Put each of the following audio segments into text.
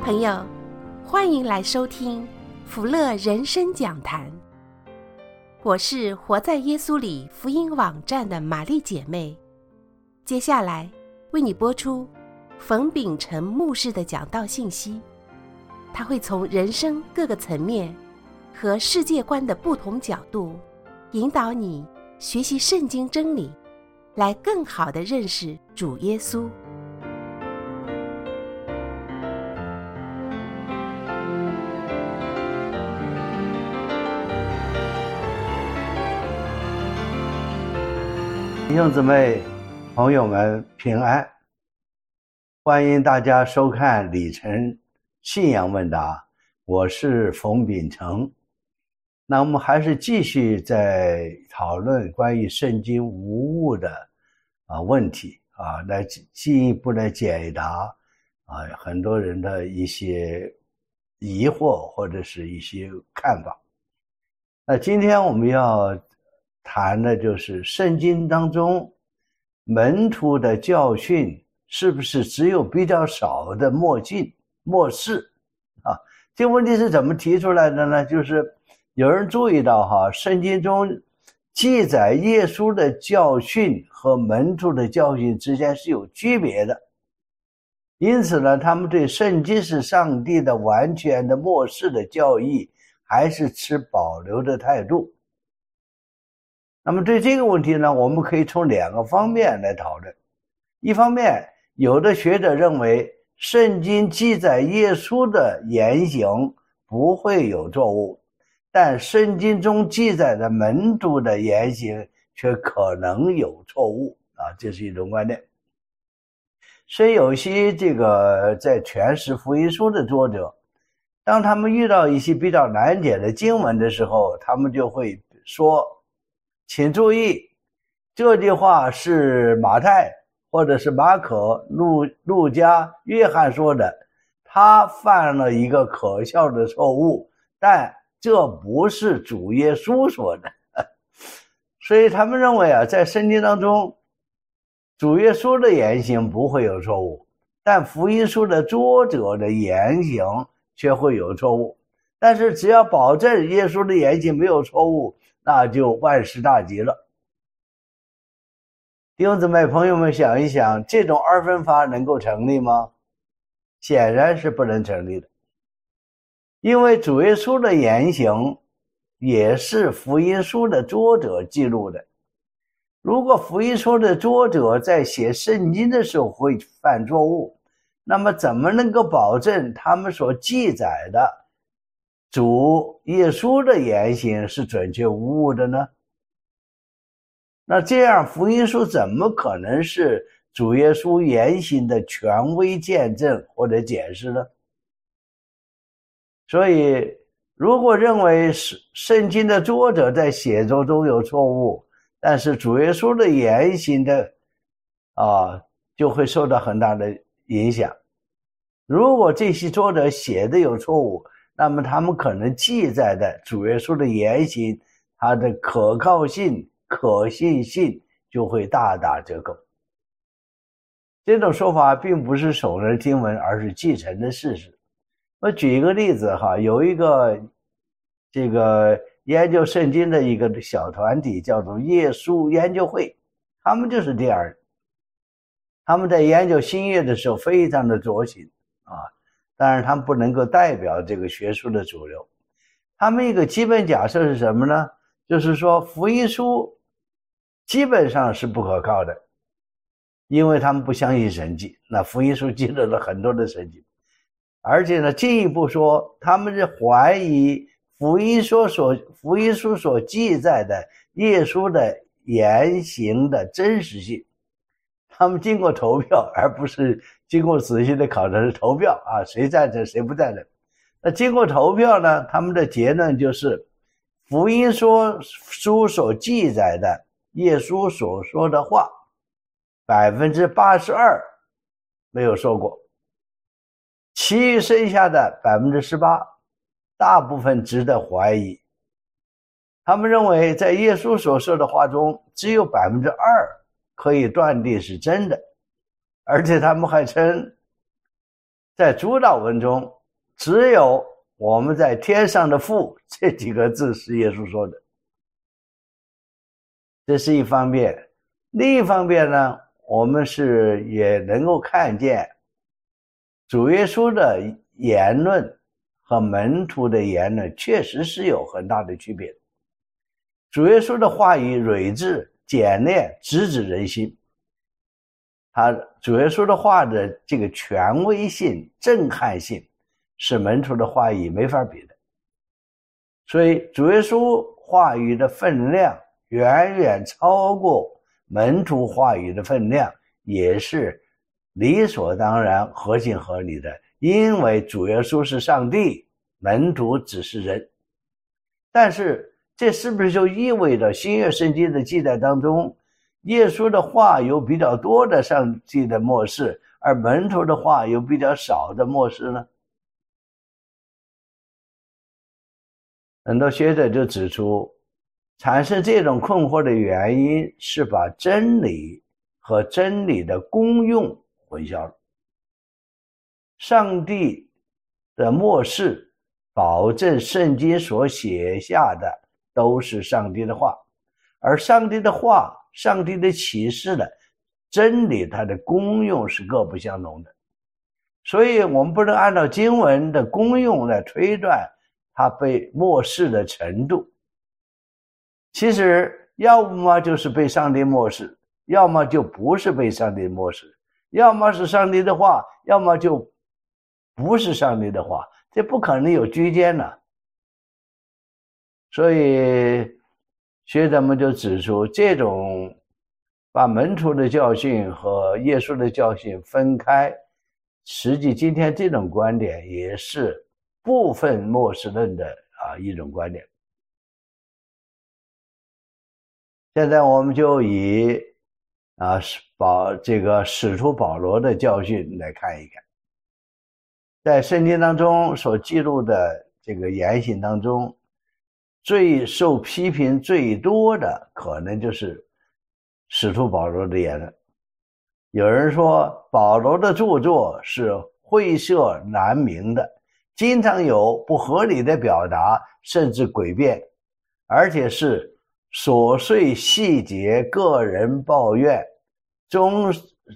朋友，欢迎来收听福乐人生讲坛。我是活在耶稣里福音网站的玛丽姐妹，接下来为你播出冯秉成牧师的讲道信息。他会从人生各个层面和世界观的不同角度，引导你学习圣经真理，来更好地认识主耶稣。 弟兄姊妹朋友们平安，欢迎大家收看李晨信仰问答，我是冯秉成。那我们还是继续在讨论关于圣经无误的问题来进一步的解答很多人的一些疑惑或者是一些看法。那今天我们要谈的就是圣经当中门徒的教训是不是只有比较少的末世这个问题是怎么提出来的呢？就是有人注意到圣经中记载耶稣的教训和门徒的教训之间是有区别的，因此呢，他们对圣经是上帝的完全的末世的教义还是持保留的态度。那么对这个问题呢，我们可以从两个方面来讨论。一方面，有的学者认为圣经记载耶稣的言行不会有错误，但圣经中记载的门徒的言行却可能有错误这是一种观点。所以有些在诠释福音书的作者，当他们遇到一些比较难解的经文的时候，他们就会说，请注意，这句话是马太或者是马可、路加、约翰说的，他犯了一个可笑的错误，但这不是主耶稣说的。所以他们认为在圣经当中主耶稣的言行不会有错误，但福音书的作者的言行却会有错误。但是只要保证耶稣的言行没有错误，那就万事大吉了。弟兄姊妹朋友们想一想，这种二分法能够成立吗？显然是不能成立的。因为主耶稣的言行也是福音书的作者记录的。如果福音书的作者在写圣经的时候会犯错误，那么怎么能够保证他们所记载的主耶稣的言行是准确无误的呢？那这样福音书怎么可能是主耶稣言行的权威见证或者解释呢？所以如果认为圣经的作者在写作中有错误，但是主耶稣的言行的就会受到很大的影响。如果这些作者写的有错误，那么他们可能记载的主耶稣的言行，它的可靠性、可信性就会大打折扣。这种说法并不是耸人听闻，而是继承的事实。我举一个例子有一个研究圣经的一个小团体叫做耶稣研究会，他们就是这样的。他们在研究新约的时候非常的着情当然他们不能够代表这个学术的主流。他们一个基本假设是什么呢？就是说福音书基本上是不可靠的，因为他们不相信神迹。那福音书记录了很多的神迹，而且呢，进一步说，他们是怀疑福音书所记载的耶稣的言行的真实性。他们经过投票，而不是经过仔细的考察，是投票谁赞成谁不赞成。那经过投票呢，他们的结论就是福音书所记载的耶稣所说的话 82% 没有说过，其余剩下的 18% 大部分值得怀疑。他们认为在耶稣所说的话中只有 2% 可以断定是真的，而且他们还称在主祷文中只有我们在天上的父这几个字是耶稣说的。这是一方面。另一方面呢，我们也能够看见主耶稣的言论和门徒的言论确实是有很大的区别。主耶稣的话语睿智简练，直指人心。主耶稣的话的这个权威性震撼性是门徒的话语没法比的。所以主耶稣话语的分量远远超过门徒话语的分量，也是理所当然合情合理的。因为主耶稣是上帝，门徒只是人。但是这是不是就意味着新约圣经的记载当中，耶稣的话有比较多的上帝的默示，而门徒的话有比较少的默示呢？很多学者就指出，产生这种困惑的原因是把真理和真理的功用混淆了。上帝的默示保证圣经所写下的都是上帝的话，而上帝的话，上帝的启示的真理，它的功用是各不相同的。所以我们不能按照经文的功用来推断它被默示的程度。其实要么就是被上帝默示，要么就不是被上帝默示，要么是上帝的话，要么就不是上帝的话，这不可能有居间呢。所以学者们就指出，这种把门徒的教训和耶稣的教训分开，实际今天这种观点也是部分默示论的一种观点。现在我们就以这个使徒保罗的教训来看一看。在圣经当中所记录的这个言行当中，最受批评最多的可能就是使徒保罗的言论。有人说保罗的著作是晦涩难明的，经常有不合理的表达，甚至诡辩，而且是琐碎细节个人抱怨中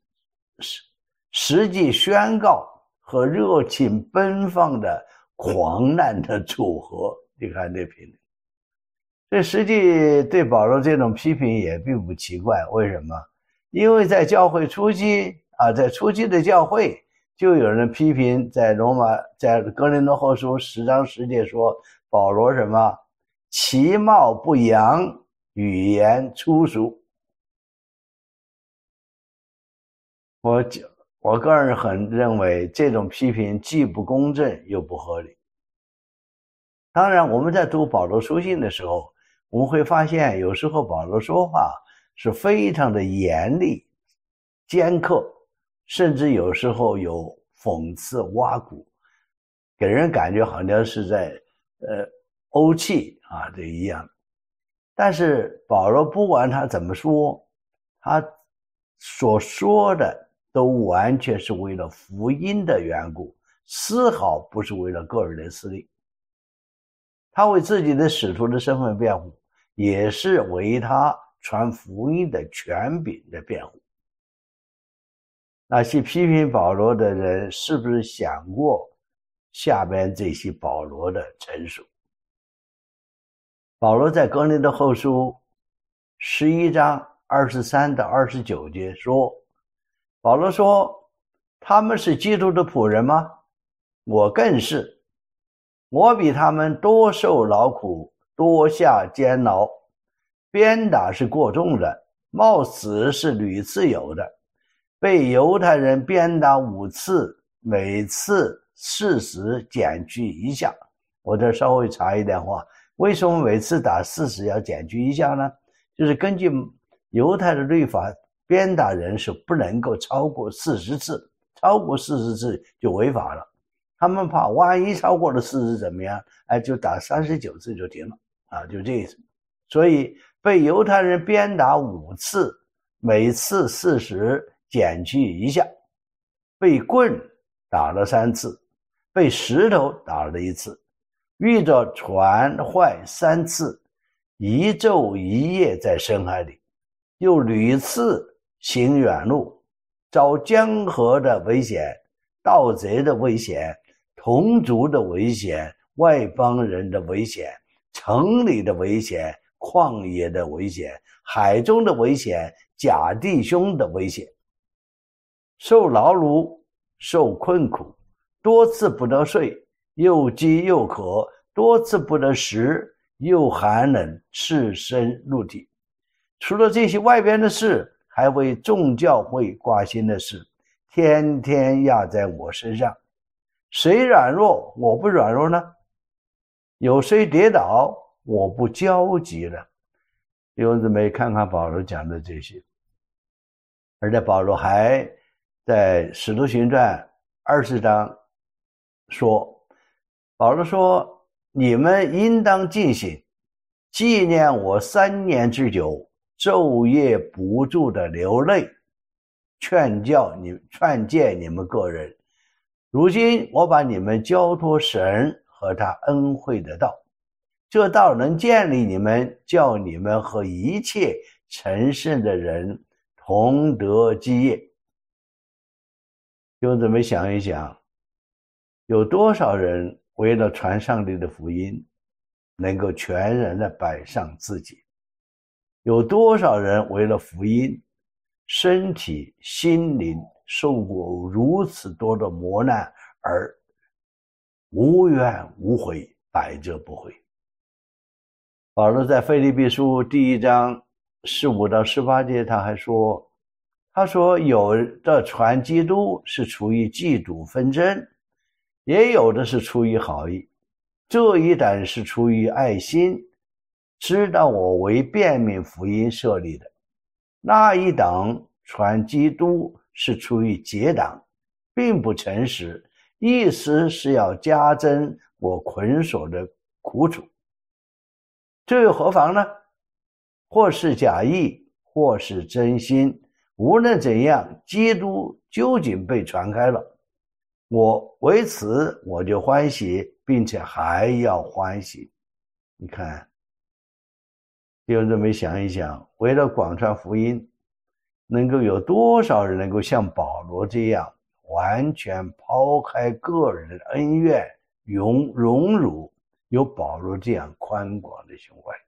实际宣告和热情奔放的狂乱的组合。你看这评论，这实际对保罗这种批评也并不奇怪。为什么？因为在教会初期在初期的教会就有人批评，在哥林多后书10章10节说保罗什么其貌不扬，语言粗俗。我个人很认为这种批评既不公正又不合理。当然我们在读保罗书信的时候，我们会发现有时候保罗说话是非常的严厉尖刻，甚至有时候有讽刺挖苦，给人感觉好像是在怄气这一样。但是保罗不管他怎么说，他所说的都完全是为了福音的缘故，丝毫不是为了个人的私利。他为自己的使徒的身份辩护，也是为他传福音的权柄的辩护。那些批评保罗的人是不是想过下边这些保罗的陈述？保罗在哥林多后书11章23到29节说，保罗说他们是基督的仆人吗？我更是，我比他们多受劳苦，多下监牢，鞭打是过重的，冒死是屡次有的，被犹太人鞭打5次，每次40减去1下。我这稍微查一点话，为什么每次打40要减去1下呢？就是根据犹太的律法，鞭打人是不能够超过40次，超过40次就违法了。他们怕万一超过了40怎么样，就打39次就停了就这意思。所以被犹太人鞭打5次，每次40减去1下，被棍打了3次， 被石头打了1次，遇着船坏3次，1昼1夜在深海里，又屡次行远路，遭江河的危险、盗贼的危险、同族的危险、外邦人的危险、城里的危险、旷野的危险、海中的危险、假弟兄的危险，受劳碌，受困苦，多次不得睡，又饥又渴，多次不得食，又寒冷，赤身露体。除了这些外边的事，还为众教会挂心的事，天天压在我身上。谁软弱，我不软弱呢？有谁跌倒，我不焦急了？弟兄姊妹，看看保罗讲的这些。而且保罗还在使徒行传20章说，保罗说，你们应当尽心纪念我3年之久，昼夜不住的流泪，劝诫你们个人。如今我把你们交托神和他恩惠的道，这道能建立你们，叫你们和一切成圣的人同得基业。弟兄姊妹，想一想，有多少人为了传上帝的福音，能够全然的摆上自己？有多少人为了福音，身体心灵受过如此多的磨难，而无怨无悔，百折不回？保罗在腓立比书第1章15到18节，他说有的传基督是出于嫉妒纷争，也有的是出于好意，这一等是出于爱心，知道我为便民福音设立的；那一等传基督是出于结党，并不诚实，意思是要加增我捆锁的苦楚。这又何妨呢？或是假意，或是真心，无论怎样，基督究竟被传开了，我为此我就欢喜，并且还要欢喜。你看，弟兄姊妹，想一想，为了广传福音，能够有多少人能够像保罗这样完全抛开个人的恩怨荣辱，有保罗这样宽广的胸怀？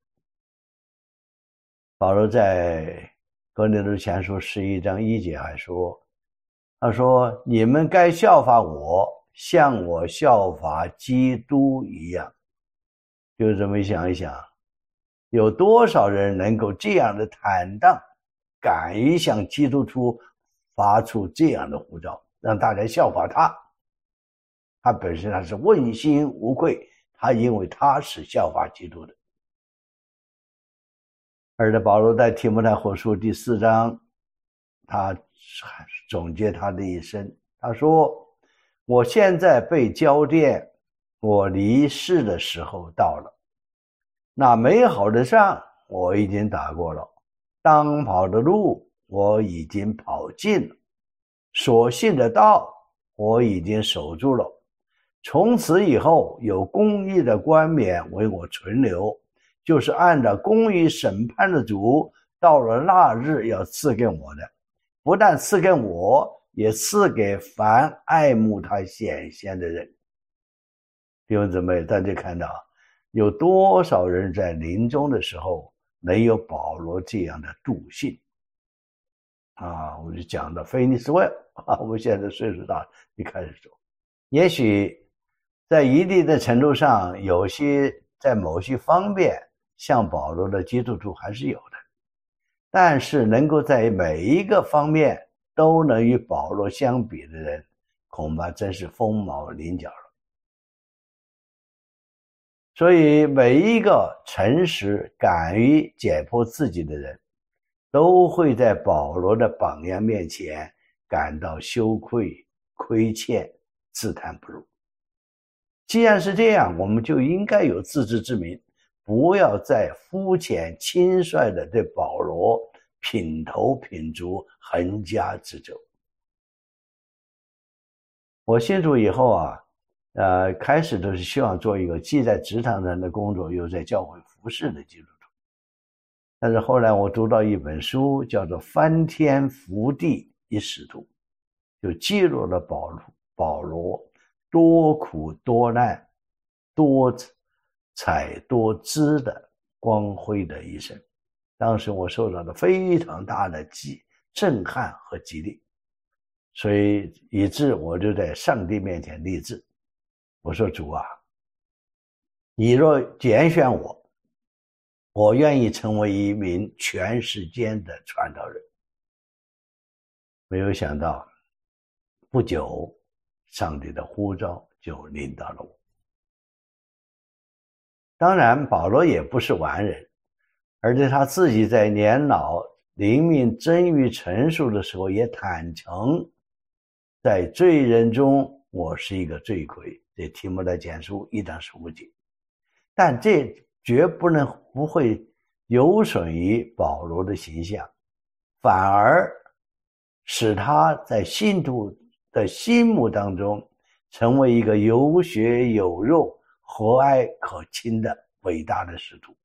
保罗在哥林多前书11章1节还说，他说，你们该效法我，像我效法基督一样。就这么想一想，有多少人能够这样的坦荡，敢于向基督徒发出这样的呼召，让大家效法他。他本身他是问心无愧，他因为他是效法基督的。而且保罗在提摩太后书第4章，他总结他的一生，他说，我现在被交奠，我离世的时候到了，那美好的仗我已经打过了，当跑的路我已经跑尽了，所信的道我已经守住了，从此以后有公义的冠冕为我存留，就是按照公义审判的主到了那日要赐给我的，不但赐给我，也赐给凡爱慕他显现的人。弟兄姊妹，大家看到有多少人在临终的时候没有保罗这样的笃信啊？我就讲到菲尼斯威啊，我现在岁数大，一开始说，也许在一定的程度上，有些在某些方面像保罗的基督徒还是有的，但是能够在每一个方面都能与保罗相比的人，恐怕真是凤毛麟角了。所以每一个诚实敢于解剖自己的人，都会在保罗的榜样面前感到羞愧、亏欠、自叹不如。既然是这样，我们就应该有自知之明，不要再肤浅轻率的对保罗品头品足，横加指责。我信主以后啊， 开始都是希望做一个既在职场上的工作，又在教会服侍的基督徒。但是后来我读到一本书，叫做《翻天覆地一使徒》，就记录了保罗多苦多难、多彩多姿的光辉的一生。当时我受到了非常大的震撼和激励，所以以致我就在上帝面前立志，我说主啊，你若拣选我，我愿意成为一名全世界的传道人。没有想到不久上帝的呼召就临到了我。当然保罗也不是完人，而且他自己在年老灵命臻于成熟的时候也坦诚，在罪人中我是一个罪魁，这提摩太前书1章15节。但这绝不会有损于保罗的形象，反而使他在信徒的心目当中成为一个有血有肉、和蔼可亲的伟大的使徒。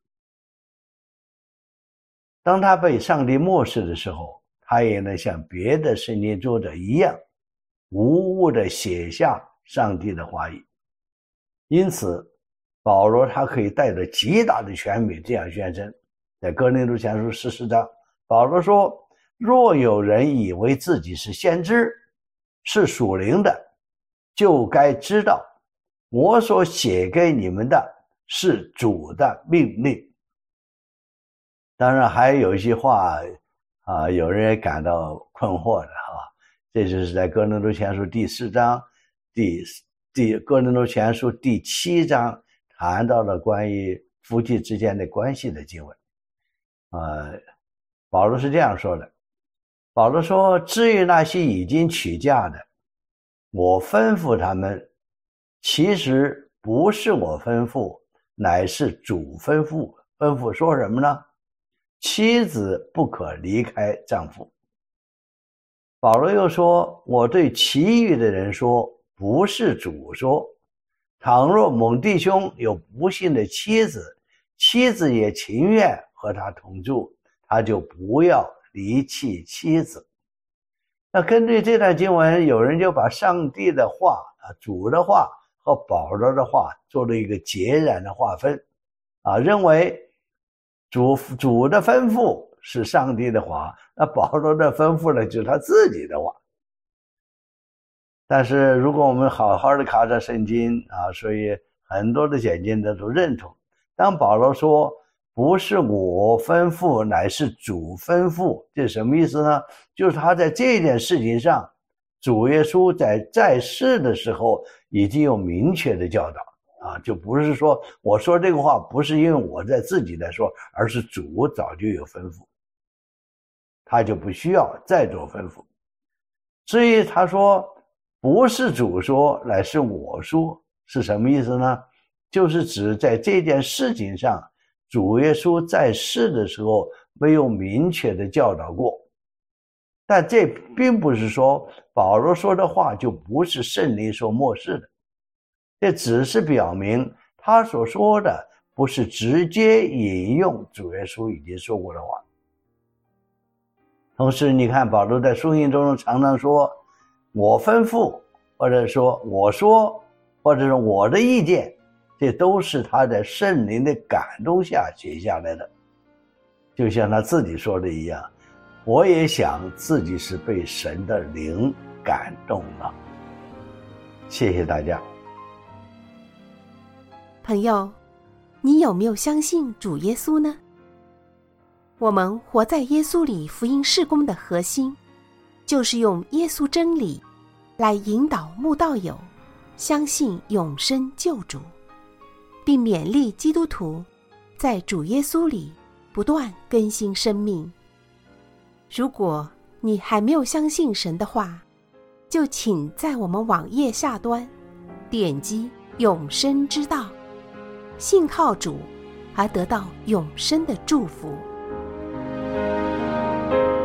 当他被上帝默示的时候，他也能像别的圣经作者一样，无误地写下上帝的话语。因此保罗他可以带着极大的权柄这样宣称，在哥林多前书14章，保罗说，若有人以为自己是先知，是属灵的，就该知道我所写给你们的是主的命令。当然还有一些话有人也感到困惑的这就是在哥林多前书第4章哥林多前书第7章谈到了关于夫妻之间的关系的经文。保罗是这样说的，保罗说，至于那些已经娶嫁的，我吩咐他们，其实不是我吩咐，乃是主吩咐。吩咐说什么呢？妻子不可离开丈夫。保罗又说，我对其余的人说，不是主说，倘若某弟兄有不幸的妻子，妻子也情愿和他同住，他就不要离弃妻子。那根据这段经文，有人就把上帝的话主的话和保罗的话做了一个截然的划分认为主的吩咐是上帝的话，那保罗的吩咐呢，就是他自己的话。但是如果我们好好的看着圣经所以很多的解经者都认同，当保罗说不是我吩咐，乃是主吩咐，这是什么意思呢？就是他在这件事情上，主耶稣在世的时候已经有明确的教导就不是说我说这个话不是因为我在自己在说，而是主早就有吩咐，他就不需要再做吩咐。至于他说不是主说，乃是我说，是什么意思呢？就是指在这件事情上，主耶稣在世的时候没有明确的教导过。但这并不是说保罗说的话就不是圣灵所默示的，这只是表明他所说的不是直接引用主耶稣已经说过的话。同时你看保罗在书信中常常说我吩咐，或者说我说，或者是我的意见，这都是他在圣灵的感动下写下来的。就像他自己说的一样，我也想自己是被神的灵感动了。谢谢大家。 朋友，你有没有相信主耶稣呢？我们活在耶稣里福音事工的核心，就是用耶稣真理来引导慕道友相信永生救主，并勉励基督徒在主耶稣里不断更新生命。如果你还没有相信神的话，就请在我们网页下端点击永生之道，信靠主而得到永生的祝福。